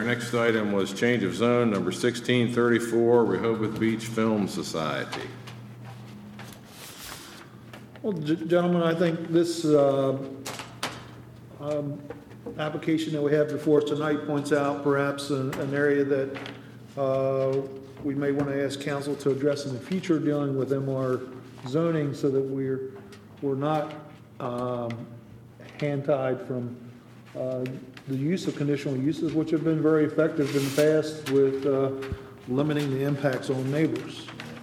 next item was change of zone, number 1634, Rehoboth Beach Film Society. Well, gentlemen, I think this application that we have before us tonight points out perhaps an area that we may want to ask council to address in the future dealing with MR zoning so that we're not hand-tied from the use of conditional uses, which have been very effective in the past with limiting the impacts on neighbors.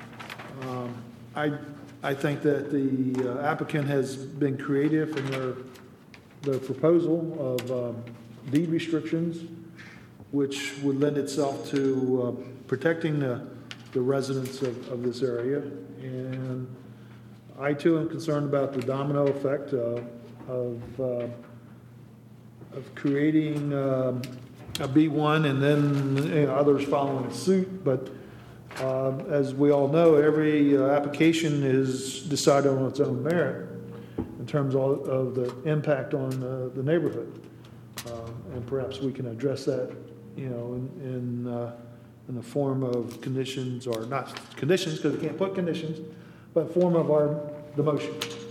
I think that the applicant has been creative in their proposal of deed restrictions, which would lend itself to protecting the residents of this area. And I too am concerned about the domino effect of creating a B1 and then others following suit. But as we all know, every application is decided on its own merit in terms of the impact on the neighborhood. And perhaps we can address that, in the form of conditions, or not conditions because we can't put conditions, but form of the motion.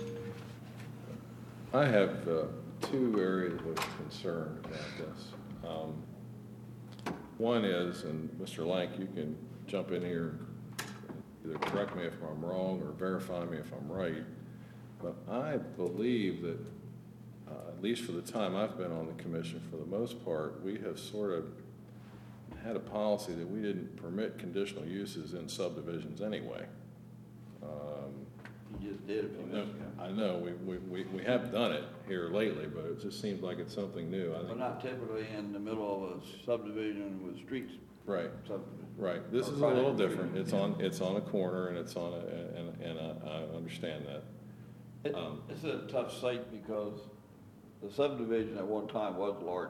I have two areas of concern about this. One is, and Mr. Lank, you can jump in here, either correct me if I'm wrong or verify me if I'm right, but I believe that, at least for the time I've been on the commission, for the most part, we have sort of had a policy that we didn't permit conditional uses in subdivisions anyway. You just did a few minutes ago. I know, we have done it here lately, but it just seems like it's something new. I But think. not typically in the middle of a subdivision with streets. Right. Subdivision. Right, this is a little different. It's on a corner, and it's on and I understand that. It's a tough site because the subdivision at one time was larger.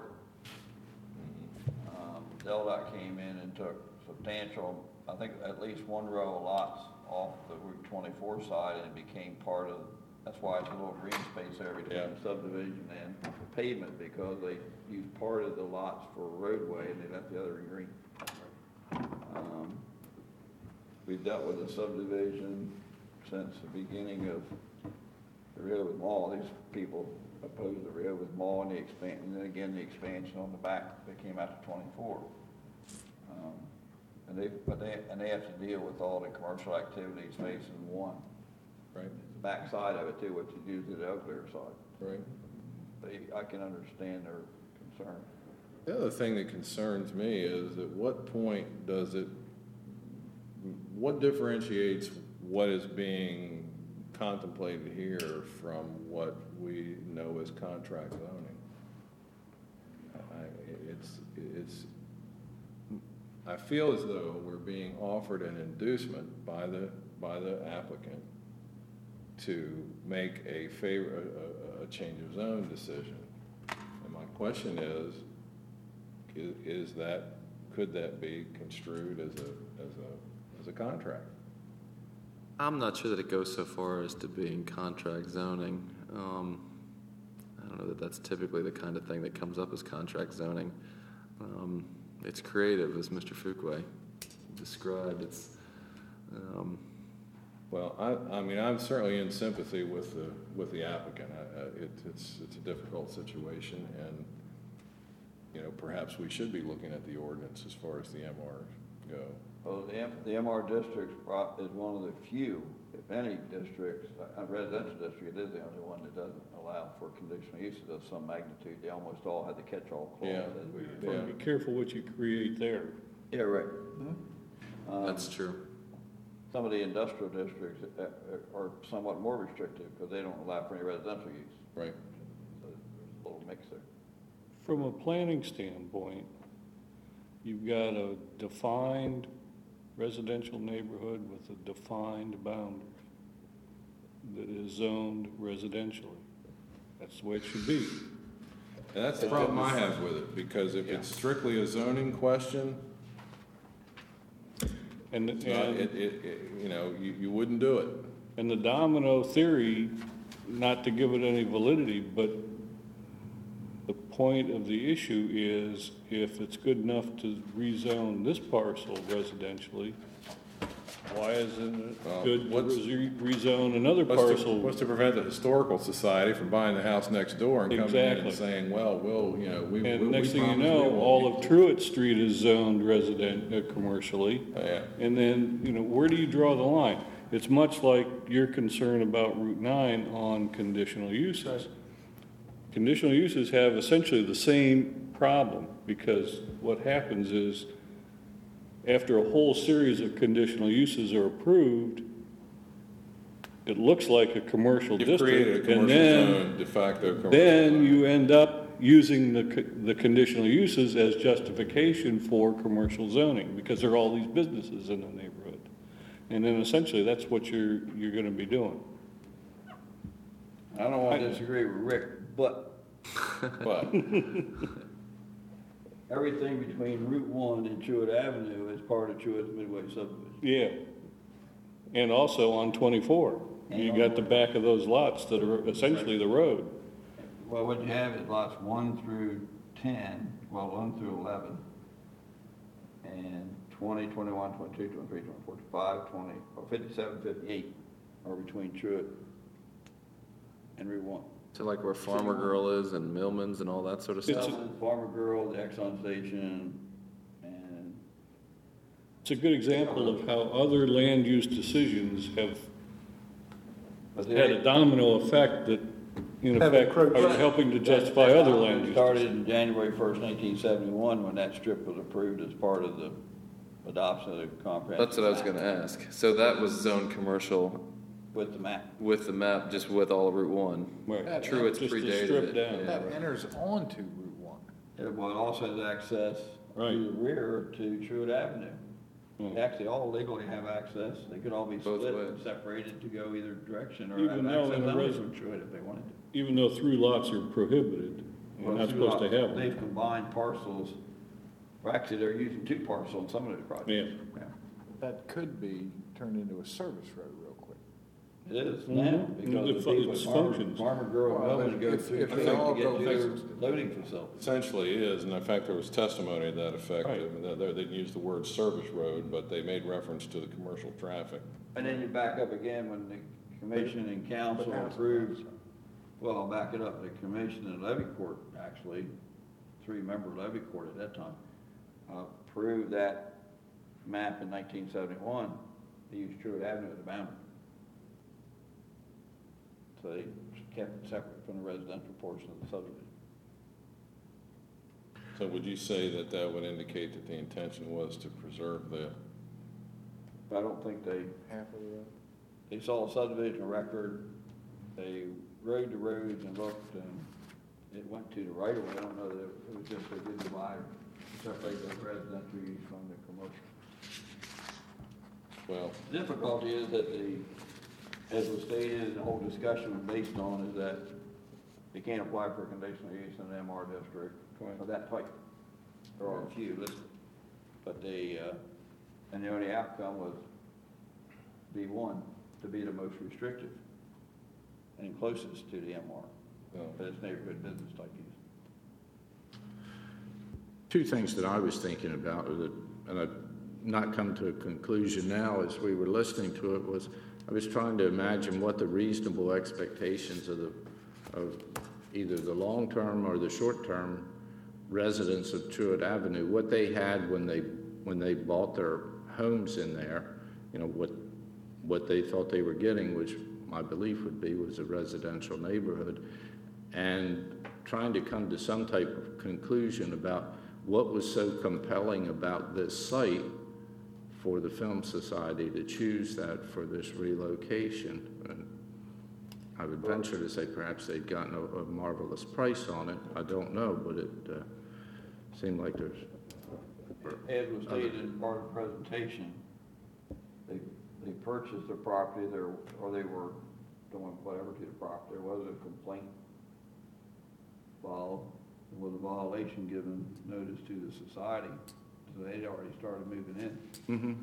DelDOT came in and took substantial, I think at least one row of lots off the Route 24 side, and it became part of, that's why it's a little green space there between the subdivision and the pavement, because they used part of the lots for roadway and they left the other in green. We've dealt with the subdivision since the beginning of the Rehoboth Mall. These people opposed the Rehoboth Mall and the expansion, and then again the expansion on the back that came out to 24. And they have to deal with all the commercial activities facing one. Right. The back side of it too, which is usually the uglier side. Right. I can understand their concern. The other thing that concerns me is at what point what differentiates what is being contemplated here from what we know as contract zoning? I feel as though we're being offered an inducement by the applicant to make a change of zone decision. And my question is could that be construed as a contract? I'm not sure that it goes so far as to being contract zoning. I don't know that that's typically the kind of thing that comes up as contract zoning. It's creative, as Mr. Fuqua described. It's well, I mean, I'm certainly in sympathy with the applicant. It's a difficult situation, and perhaps we should be looking at the ordinance as far as the MRs go. Well, the MR district is one of the few, if any, districts, a residential district, it is the only one that doesn't allow for conditional uses of some magnitude. They almost all have the catch-all clause. Yeah. Be careful what you create there. Yeah, right. that's true. Some of the industrial districts are somewhat more restrictive because they don't allow for any residential use. Right. So there's a little mix there. From a planning standpoint, you've got a defined residential neighborhood with a defined boundary that is zoned residentially. That's the way it should be. And that's the problem I have with it, because if it's strictly a zoning question, And you wouldn't do it. and the domino theory, not to give it any validity, but the point of the issue is if it's good enough to rezone this parcel residentially, why isn't it Well, good to what's- rezone another parcel? What's to prevent the historical society from buying the house next door and coming in Exactly. and saying, well, we And next thing you promise we know, won't all be-" of Truett Street is zoned commercially. Yeah. And then, where do you draw the line? It's much like your concern about Route 9 on conditional uses. Conditional uses have essentially the same problem, because what happens is, after a whole series of conditional uses are approved, it looks like a commercial You've created a district, and commercial then zone, de facto commercial then zone. you end up using the conditional uses as justification for commercial zoning, because there are all these businesses in the neighborhood. And then essentially, that's what you're gonna be doing. I don't want to disagree with Rick, but But, everything between Route 1 and Truett Avenue is part of Truett's Midway subdivision. Yeah. And also on 24, you got the back of those lots that are essentially the road. Well, what you have is lots 1 through 10, well, 1 through 11, and 20, 21, 22, 23, 24, 25, 20, or 57, 58 are between Truett and Route 1. So like where Farmer Girl is and Millman's and all that sort of It's stuff? Farmer Girl, the Exxon Station, and It's a good example of how other land use decisions have but had a domino effect that, in Have effect, encroached. are helping to justify other land use. Started in January 1st, 1971, when that strip was approved as part of the adoption of the comprehensive. That's what I was plan gonna ask. So that was zone commercial With the map. with the map, just with all of Route 1? Right. True, it's Just to predated strip it. down. Yeah. That enters onto Route 1. Well, it also has access Right. to the rear to Truett Avenue. Hmm. They actually all legally have access. They could all be Both split and ways. separated to go either direction, or Even have though access in the only res- from Truett if they wanted to. Even though through lots are prohibited, you're Well, not supposed to have They've them. combined parcels, or actually, they're using 2 parcels on some of those projects. Yeah. That could be turned into a service road real quick. It is Mhm. now, because It the fu- people it's at Farmer functions. Girl and Well, Melvin go if- through if they Truett all to go get to fixed- their loading facility. essentially it is, and in fact, there was testimony to that effect. Right. I mean, they didn't use the word service road, but they made reference to the commercial traffic. And then you back up again when the commission and council But now it's- approved, well, I'll back it up, the commission and levy court, actually, 3-member levy court at that time, approved that map in 1971, they used Truett Avenue as the boundary. So they kept it separate from the residential portion of the subdivision. So would you say that that would indicate that the intention was to preserve the, But I don't think they Half of the road. They saw a subdivision record, they rode the roads and looked, and it went to the right of way. I don't know that it was just a good divider, separate the residential use from the commercial. well, The difficulty is that as was stated, and the whole discussion was based on, is that they can't apply for conditional use in an MR district of that type. There are a few listed, but and the only outcome was B1 to be the most restrictive and closest to the MR, no. but it's neighborhood business type use. Two things that I was thinking about, and I've not come to a conclusion now as we were listening to it, was I was trying to imagine what the reasonable expectations of either the long-term or the short-term residents of Truett Avenue, what they had when they bought their homes in there, what they thought they were getting, which my belief would be was a residential neighborhood, and trying to come to some type of conclusion about what was so compelling about this site for the Film Society to choose that for this relocation. And I would venture to say perhaps they'd gotten a marvelous price on it. I don't know, but it seemed like there's... As was stated in part of the presentation, they purchased the property there, or they were doing whatever to the property. There was a complaint filed, there was a violation given notice to the society, so they'd already started moving in.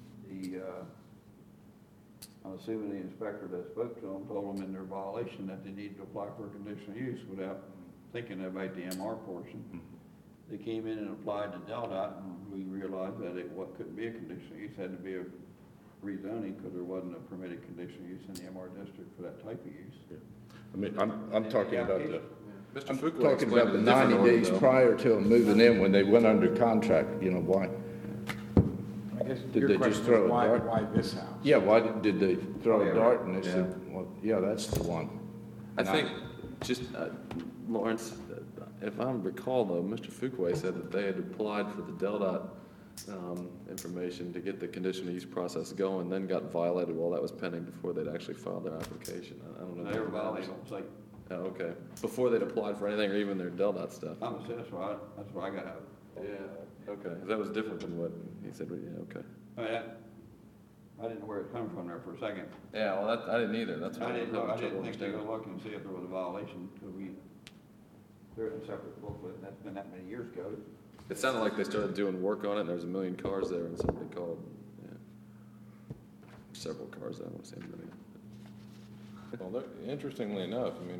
I'm assuming the inspector that spoke to them told them in their violation that they needed to apply for a conditional use without thinking about the MR portion. They came in and applied to DelDOT, and we realized that couldn't be a conditional use, had to be a rezoning, because there wasn't a permitted conditional use in the MR district for that type of use. I mean, I'm talking about the, Mr. I'm Fuqua talking explained about the it a different 90 order, days though. prior to them moving in, when they went under contract, you know, why? I guess Did your they just question throw is a dart? why this house? Yeah, why did they throw Oh, yeah, a dart and they yeah. said, well, yeah, that's the one. I think, just, Lawrence, if I recall though, Mr. Fuqua said that they had applied for the DelDOT information to get the conditional use process going, then got violated while that was pending before they'd actually filed their application. I don't know. They were violated on site. Oh, okay. Before they'd applied for anything or even their DelDOT stuff. I'm gonna say that's what I got out of it. Yeah, okay. That was different than what he said, yeah, okay. I didn't know where it come from there for a second. Yeah, well, I didn't either, that's why I didn't know, I didn't think they understanding. go look and see if there was a violation, because they're in a separate booklet, and that's been that many years ago. It sounded like they started doing work on it, and there was a million cars there, and somebody called, yeah. Several cars, I don't want to say a million. Well, interestingly enough, I mean,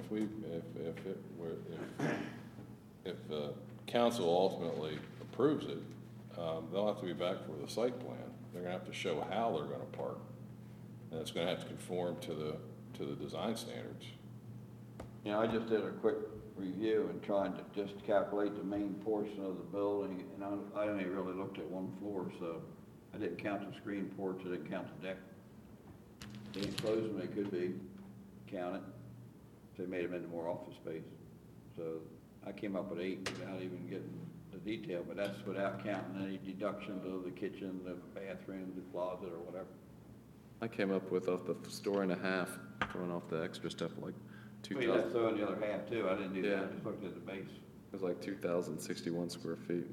if council ultimately approves it, they'll have to be back for the site plan. They're gonna have to show how they're gonna park, and it's gonna have to conform to the design standards. You know, I just did a quick review and trying to just calculate the main portion of the building, and I only really looked at one floor, so I didn't count the screen porch, I didn't count the deck. The enclosement could be counted, so they made them into more office space. So I came up with 8 without even getting the detail, but that's without counting any deductions of the kitchen, the bathroom, the closet, or whatever. I came up with off the story and a half, throwing off the extra stuff, like Well, you have 2,000, to throw in the other half too, I didn't do that, Yeah. I just looked at the base. it was like 2,061 square feet.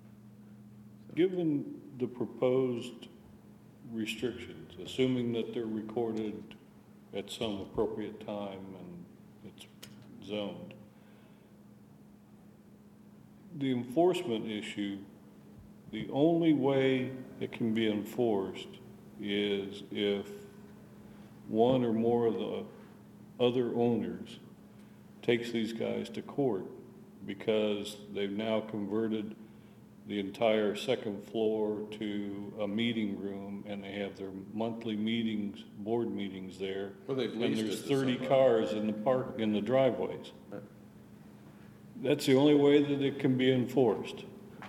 Given the proposed restrictions, assuming that they're recorded at some appropriate time and it's zoned, the enforcement issue, the only way it can be enforced is if one or more of the other owners takes these guys to court because they've now converted the entire second floor to a meeting room, and they have their monthly meetings, board meetings there. Well, they've And leased there's it to 30 somebody. cars in the driveways. That's the only way that it can be enforced.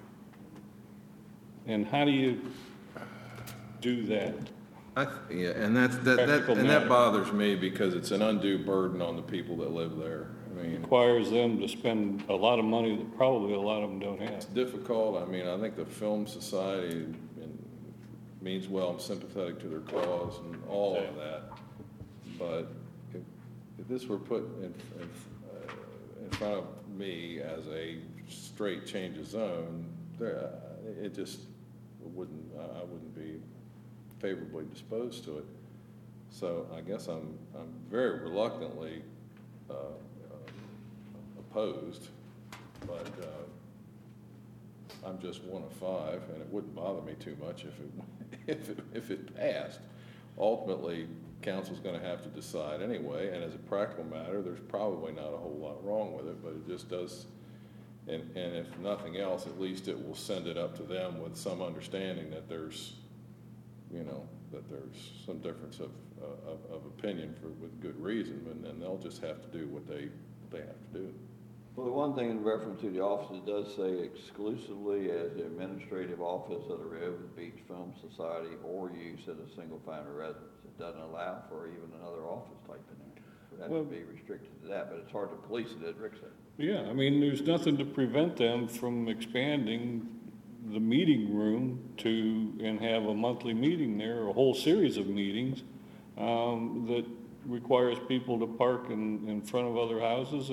And how do you do that? Yeah, and that Practical matter. bothers me because it's an undue burden on the people that live there. I mean, Requires them to spend a lot of money that probably a lot of them don't have. it's difficult. I mean, I think the Film Society means well, I'm sympathetic to their cause and all of that. But if this were put in front of me as a straight change of zone, it just wouldn't, I wouldn't be favorably disposed to it. So I guess I'm very reluctantly opposed, but I'm just one of 5, and it wouldn't bother me too much if it passed. Ultimately, council's going to have to decide anyway, and as a practical matter, there's probably not a whole lot wrong with it, but it just does. And if nothing else, at least it will send it up to them with some understanding that there's, that there's some difference of opinion with good reason, and then they'll just have to do what they have to do. Well, the one thing in reference to the office, it does say exclusively as the administrative office of the Rehoboth Beach Film Society or use as a single-family residence. It doesn't allow for even another office type in there. It has Well- to be restricted to that, but it's hard to police it, as Rick said. Yeah, I mean, there's nothing to prevent them from expanding the meeting room and have a monthly meeting there, a whole series of meetings, that requires people to park in front of other houses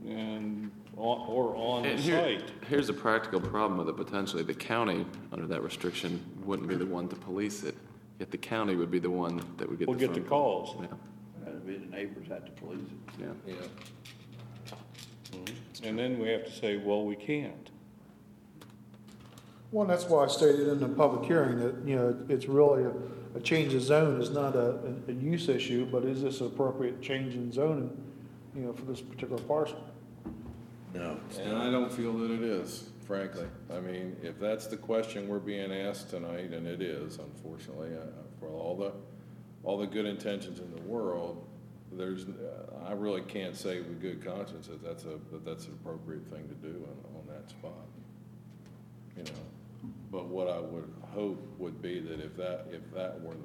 or on the And site. here's a practical problem with it potentially. The county, under that restriction, wouldn't be the one to police it, yet the county would be the one that would get the We'll get the phone calls. Yeah, And the neighbors had to police it. yeah. And then we have to say, well, we can't. Well, that's why I stated in the public hearing that, it's really a change of zone is not a use issue, but is this an appropriate change in zoning, for this particular parcel? No. And I don't feel that it is, frankly. I mean, if that's the question we're being asked tonight, and it is, unfortunately, for all the good intentions in the world, I really can't say with good conscience that that's an appropriate thing to do on that spot. You know, but what I would hope would be that if that were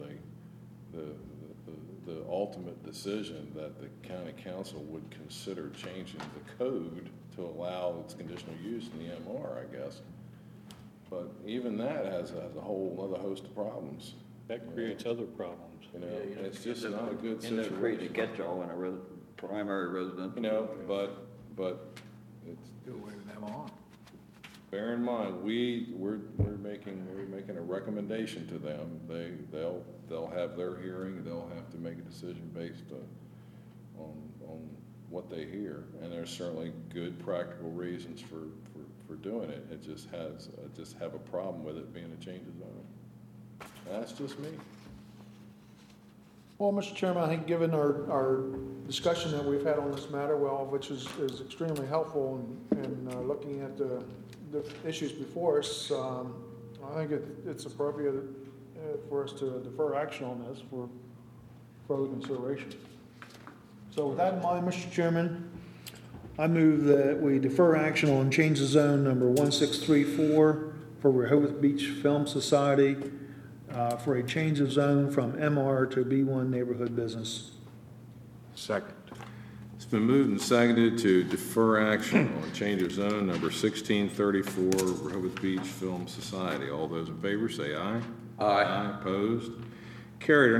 the ultimate decision, that the county council would consider changing the code to allow its conditional use in the MR, I guess. But even that has a whole other host of problems. That creates other problems. You know, it's just not a good End up creating a situation. catch-all in a primary residential. You know, but it's, Do away with them on. bear in mind, we're making a recommendation to them. They'll have their hearing, they'll have to make a decision based on what they hear. And there's certainly good practical reasons for doing it. I just have a problem with it being a change of zone. That's just me. Well, Mr. Chairman, I think given our discussion that we've had on this matter, which is extremely helpful in looking at the issues before us, I think it's appropriate for us to defer action on this for further consideration. So with that in mind, Mr. Chairman, I move that we defer action on change of zone number 1634 for Rehoboth Beach Film Society for a change of zone from MR to B1 neighborhood business. Second. It's been moved and seconded to defer action on change of zone number 1634, Rehoboth Beach Film Society. All those in favor say aye. Aye. Opposed? Carried.